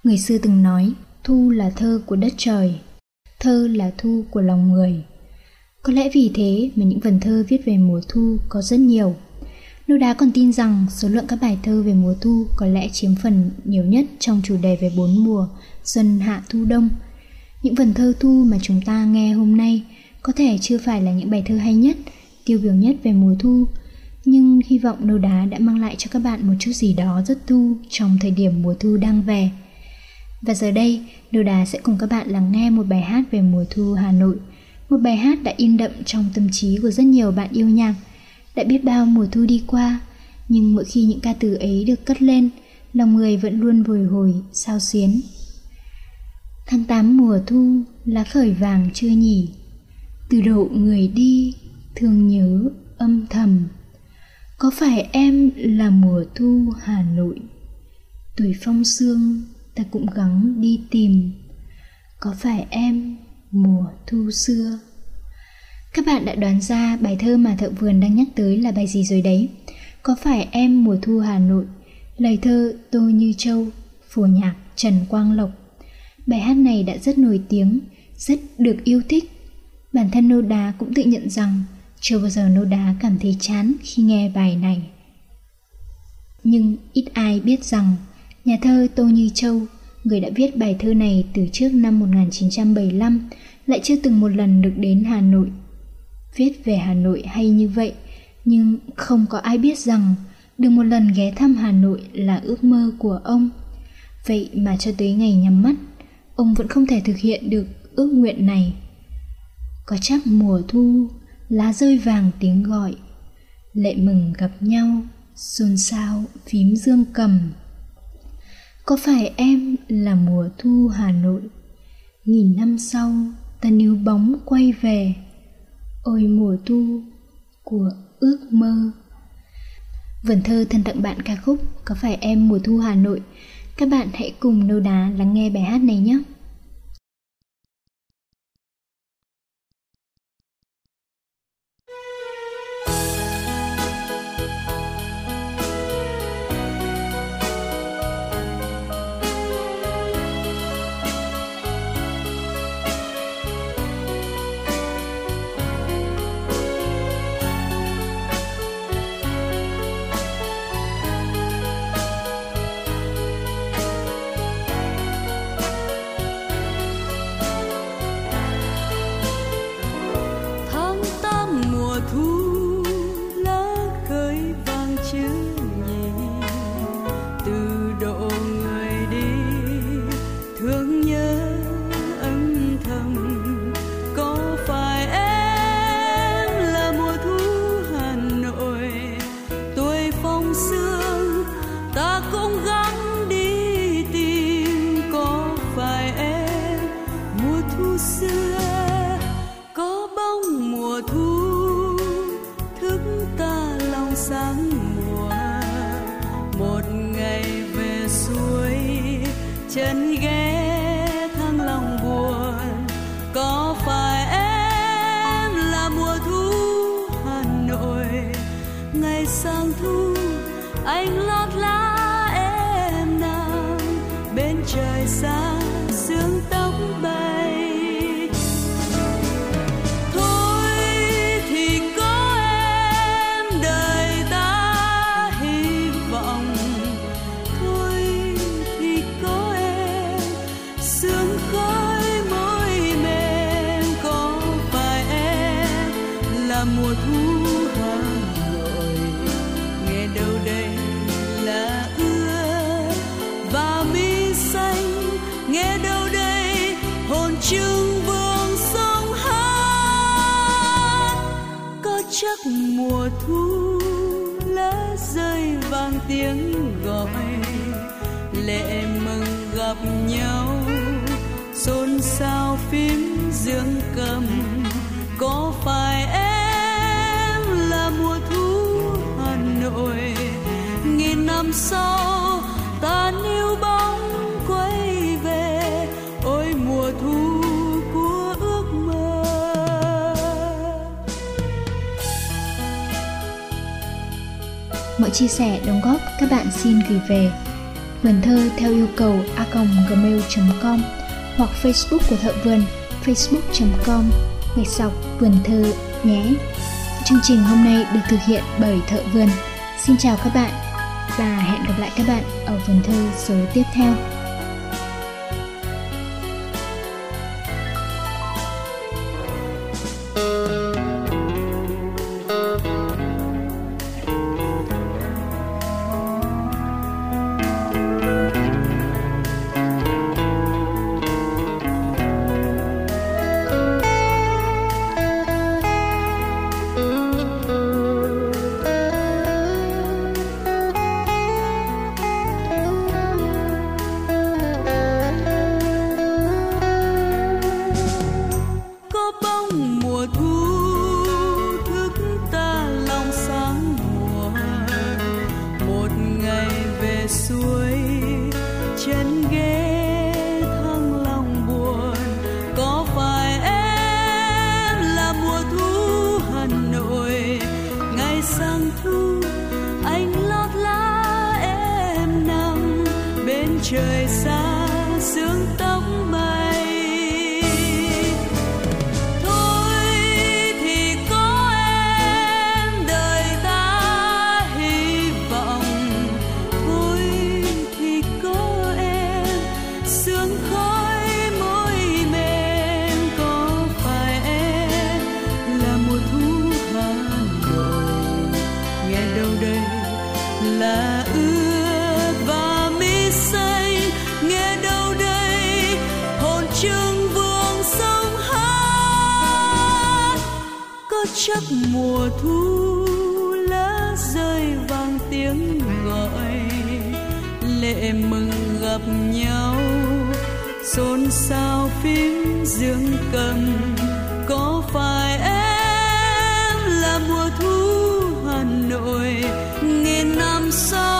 Người xưa từng nói, thu là thơ của đất trời, thơ là thu của lòng người. Có lẽ vì thế mà những vần thơ viết về mùa thu có rất nhiều. Nô Đá còn tin rằng số lượng các bài thơ về mùa thu có lẽ chiếm phần nhiều nhất trong chủ đề về 4 mùa xuân, hạ, thu, đông. Những vần thơ thu mà chúng ta nghe hôm nay có thể chưa phải là những bài thơ hay nhất, tiêu biểu nhất về mùa thu, nhưng hy vọng Nô Đá đã mang lại cho các bạn một chút gì đó rất thu trong thời điểm mùa thu đang về. Và giờ đây, Nô Đá sẽ cùng các bạn lắng nghe một bài hát về mùa thu Hà Nội, một bài hát đã in đậm trong tâm trí của rất nhiều bạn yêu nhạc. Đã biết bao mùa thu đi qua, nhưng mỗi khi những ca từ ấy được cất lên, lòng người vẫn luôn bồi hồi, xao xuyến. Tháng 8 mùa thu, lá khởi vàng chưa nhỉ, từ độ người đi, thương nhớ âm thầm. Có phải em là mùa thu Hà Nội? Tuổi phong sương ta cũng gắng đi tìm. Có phải em mùa thu xưa? Các bạn đã đoán ra bài thơ mà Thợ Vườn đang nhắc tới là bài gì rồi đấy. Có phải em mùa thu Hà Nội? Lời thơ Tô Như Châu, phổ nhạc Trần Quang Lộc. Bài hát này đã rất nổi tiếng, rất được yêu thích. Bản thân Nô Đá cũng tự nhận rằng chưa bao giờ Nô Đá cảm thấy chán khi nghe bài này. Nhưng ít ai biết rằng nhà thơ Tô Như Châu, người đã viết bài thơ này từ trước năm 1975, lại chưa từng một lần được đến Hà Nội. Viết về Hà Nội hay như vậy, nhưng không có ai biết rằng được một lần ghé thăm Hà Nội là ước mơ của ông. Vậy mà cho tới ngày nhắm mắt, ông vẫn không thể thực hiện được ước nguyện này. Có chắc mùa thu, lá rơi vàng tiếng gọi, lệ mừng gặp nhau, xôn xao phím dương cầm. Có phải em là mùa thu Hà Nội? Nghìn năm sau ta níu bóng quay về. Ôi mùa thu của ước mơ. Vần thơ thân tặng bạn ca khúc Có phải em mùa thu Hà Nội. Các bạn hãy cùng Nô Đá lắng nghe bài hát này nhé. Chân ghé thăng lòng buồn. Có phải em là mùa thu Hà Nội? Ngày sang thu anh lót lá em nàng bên trời xa sương tóc bay. Thôi thì có em đời ta hy vọng. Thôi thì có em sương khói môi mềm. Có phải em là mùa thu Hà Nội? Nghe đâu đây là ưa và mi xanh. Nghe đâu đây hồn trưng vương sông hát. Có chắc mùa thu lá rơi vang tiếng gọi, lệ mừng gặp nhau xôn xao phím dương cầm. Có phải em là mùa thu Hà Nội? Nghìn năm sau ta níu bóng quay về. Ôi mùa thu của ước mơ. Mọi chia sẻ, đóng góp các bạn xin gửi về vườn thơ theo yêu cầu a@gmail.com hoặc Facebook của Thợ Vườn, facebook.com/vườn thơ nhé. Chương trình hôm nay được thực hiện bởi Thợ Vườn. Xin chào các bạn và hẹn gặp lại các bạn ở vườn thơ số tiếp theo. Trời xa sương tóc mây, thôi thì có em đời ta hy vọng, thôi thì có em sương khói môi mềm, có phải em là mùa thu Hà Nội, nghe đâu đây là ước và mi xanh, nghe đâu đây hồn trương vương sông hát. Có chắc mùa thu lá rơi vang tiếng gọi, lệ mừng gặp nhau xôn xao phím dương cầm. Có phải em là mùa thu Hà Nội nghìn năm sau